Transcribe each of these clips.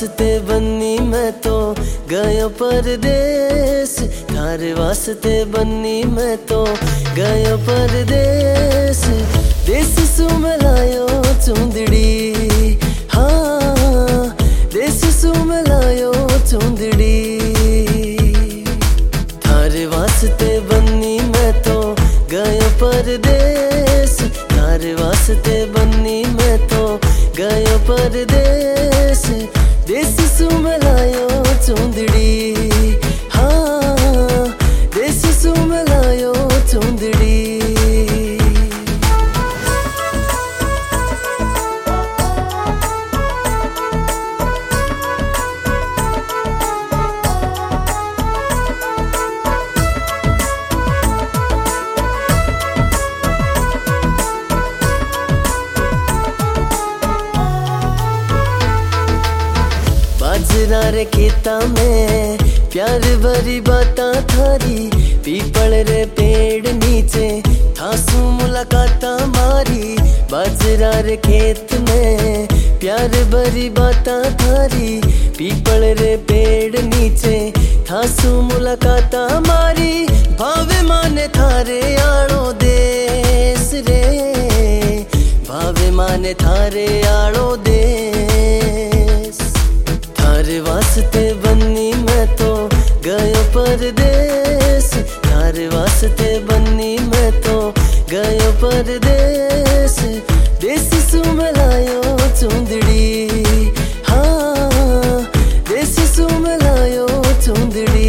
वास्ते बन्नी मैं तो गयो परदेस, थारे वास्ते बन्नी मैं तो गयो परदेस। देश सु मिलायो चूंदड़ी, हाँ देश सु मिलायो चूंदड़ी। थारे वास्ते बन्नी मैं तो गयो परदेस, थारे वास्ते बन्नी मैं तो गयो परदेस। देश सु मिलायो चूंदड़ी, हाँ देश सु मिलायो चूंदड़ी। बाजरा रे खेता में प्यार भरी बाता थारी, पीपल रे पेड़ नीचे थासू मुलाकात मारी। बाजरा रे खेत में प्यार भरी बाता थारी, पीपल रे पेड़ नीचे थासू मुलाकात मारी। भावे माने थारे आड़ो देश रे, भावे माने थारे आड़ो देश। थारे वास्ते बन्नी मैं तो गयो परदेस, थारे वास्ते बन्नी मैं तो गयो परदेस। देश सु मिलायो चूंदड़ी, हाँ देश सु मिलायो चूंदड़ी।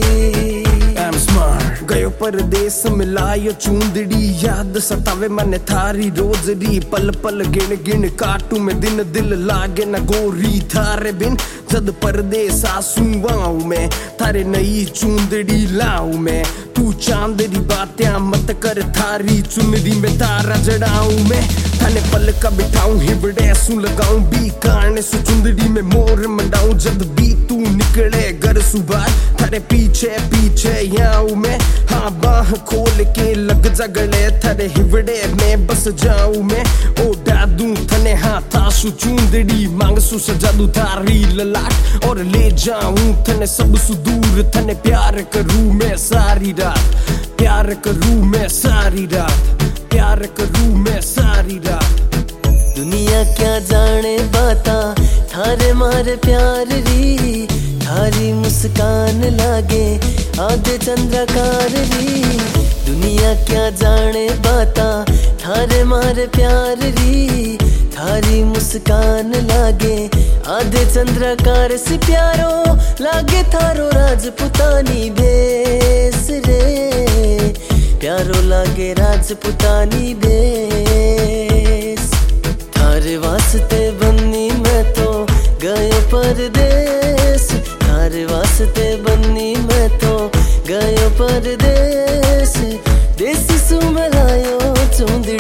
गयो परदेस मिलायो चूंदड़ी, याद सतावे मने थारी रोजरी। पल पल गिन गिन काटू में दिन, दिल लागे न गोरी थारे बिन। जद परदेस आंसू आऊं मैं, थारे नई चूंदड़ी लाऊं मैं। तू चांदरी बातें मत कर, थारी चुनरी में तारा जड़ाऊं मैं। थाने पल का बिठाऊं हिबड़े सु लगाऊं, बी काने सु चुंदड़ी में मोर मंडाऊं। जद भी तू निकले घर सुबह, थारे पीछे पीछे आऊं मैं। हाँ बाह खोल के लग जा गले, थारे हिबड़े में बस जाऊं मैं। ओ डादू थने हाथ आसु चूंदड़ी, मांग सु सजा दू थारी ललाट। और ले जाऊं थने सब सु दूर, थने प्यार करूं मैं सारी रात। प्यार करूं मैं सारी रात, प्यार करूं मैं सारी रात। दुनिया क्या जाने बाता थारे मारे प्यार री, थारी मुस्कान लागे आधे चंद्रकार री। दुनिया क्या जाने बाता थारे मारे प्यार री, थारी मुस्कान लागे आधे चंद्रकार से। प्यारो लागे थारो राजपुतानी भेस रे, प्यारो लागे राजपुतानी भेस। थारे वास्ते बन्नी मैं तो गयो परदेस, थारे वास्ते बन्नी मैं तो गयो परदेस। देश सु मिलायो चूंदड़ी।